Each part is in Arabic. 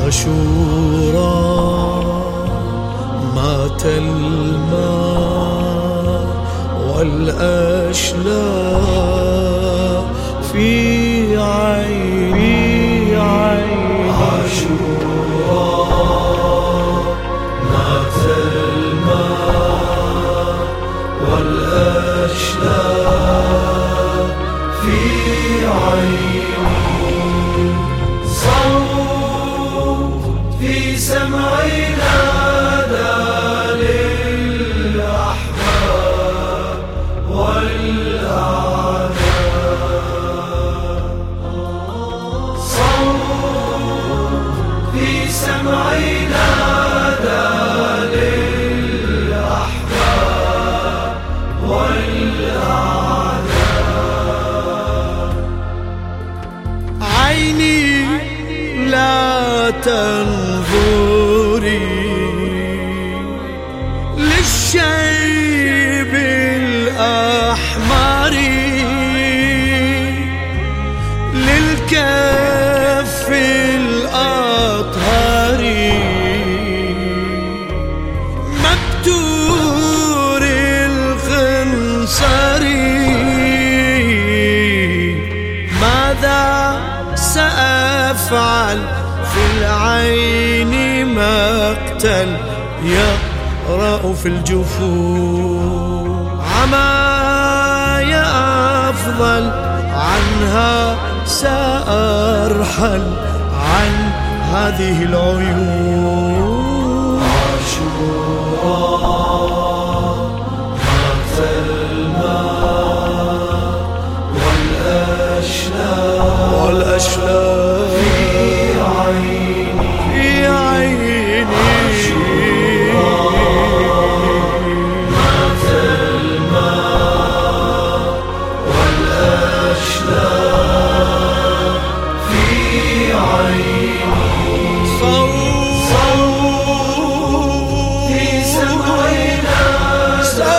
عاشوراء مات الماء والأشلاء في عيني عاشوراء مات الماء والأشلاء في عيني صوت في سمعي نادى للأحباب والأعداء صوت في سمعي نادى للأحباب والأعداء عيني لا تنظري للشيب الأحمر للكف الأطهر مبتور الخنصر ماذا سأفعل في العين مقتل يقرأ في الجفون عمايا أفضل عنها سأرحل عن هذه العيون عاشوراء مات الماء والأشلاء في عيني عاشوراء مات الماء والأشلاء في عيني صوت في سمعي نادى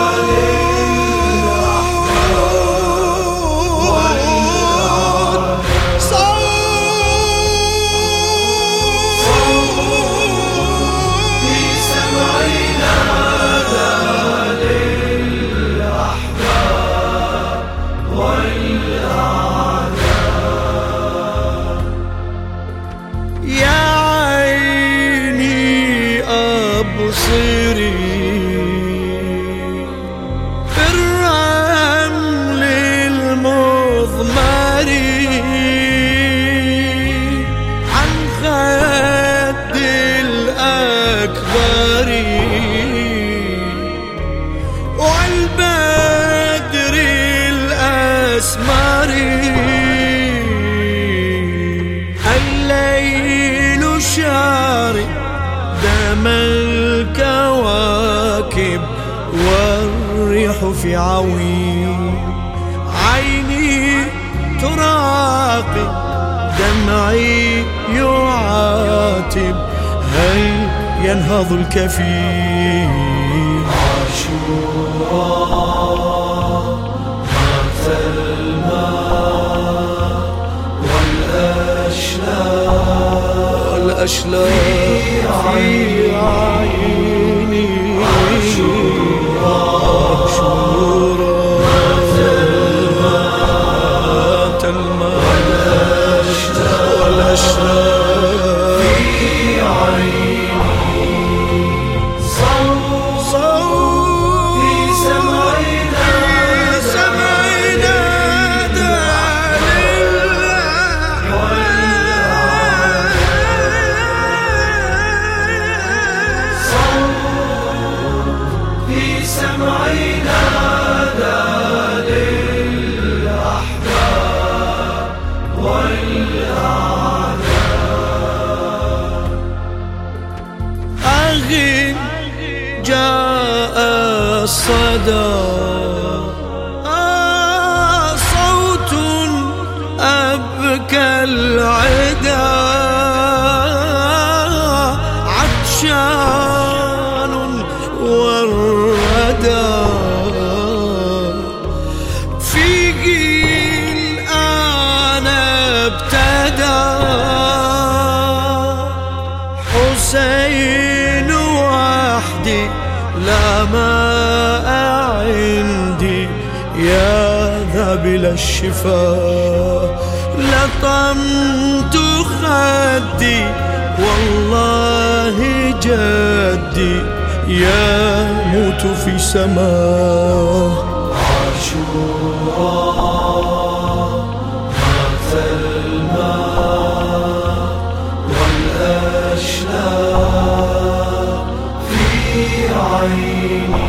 في الرمل المضمر عن خد الأكبر والبدر الأسمر الليل شارد دم الكواكب والريح في عوين عيني تراقب دمعي يعاتب هل ينهض الكفيل عاشوراء مات الماء والأشلاء في عيني عاشوراء مات الماء والأشلاء في عيني صوت في سمعي نادى في سمعي نادى للأحباب والأعداء أغن جاء الصدى صوت أبكى العدا عطشان والردى فيه الآن ابتدى وادي لا ماء عندي يا ذابل الشفاء. لطمت خدي والله جدي يموت في سماه. عاشوراء مات الماء والأشلاء في عيني.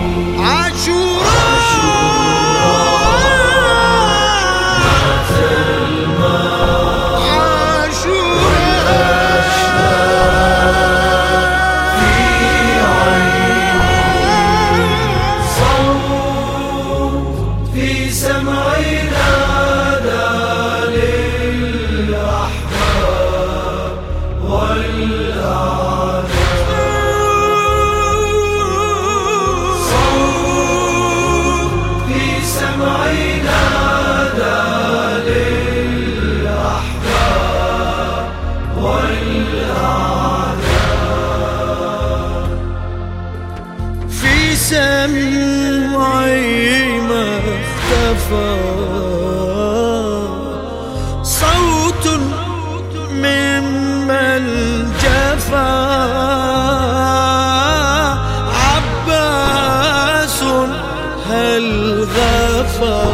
سمعي ما اختفى صوت ممن جفا. عباس هل غفى؟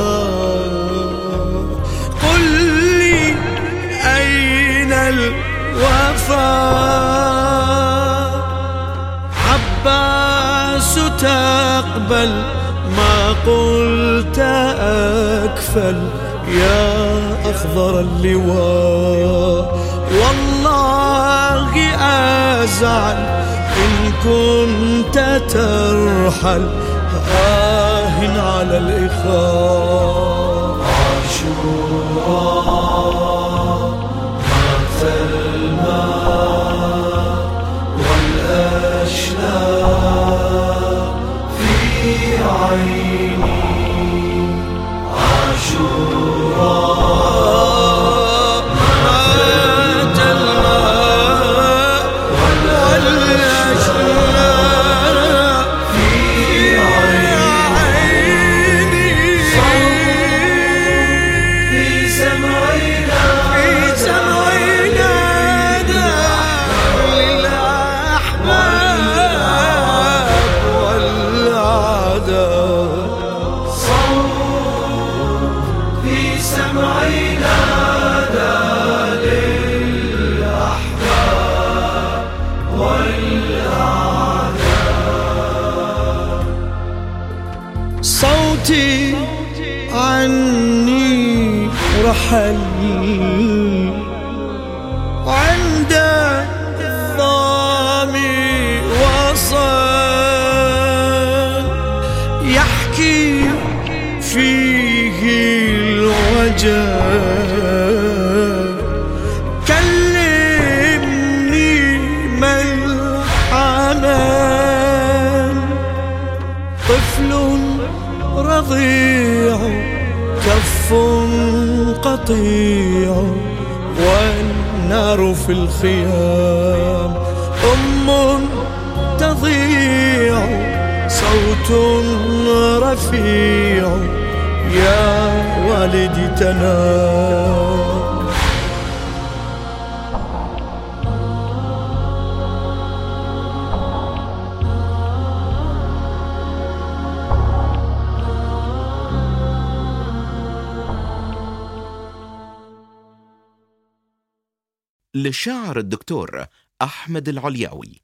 قل لي أين الوفاء؟ عباس تقبل ما قلت أكفل يا أخضر اللواء. والله أزعل إن كنت ترحل على الإخاء. عاشوراء مات الماء والأشلاء في عيني. عاشوراء مات الماء والأشلاء في عيني. في سمعنا صوتي عني رحل عند الظامي وصل يحكي فيه الوجل. كلمني ملحما طفل رضيع كف قطيع والنار في الخيام. أم تضيع صوت رفيع يا والدي تنام. للشاعر الدكتور أحمد العلياوي.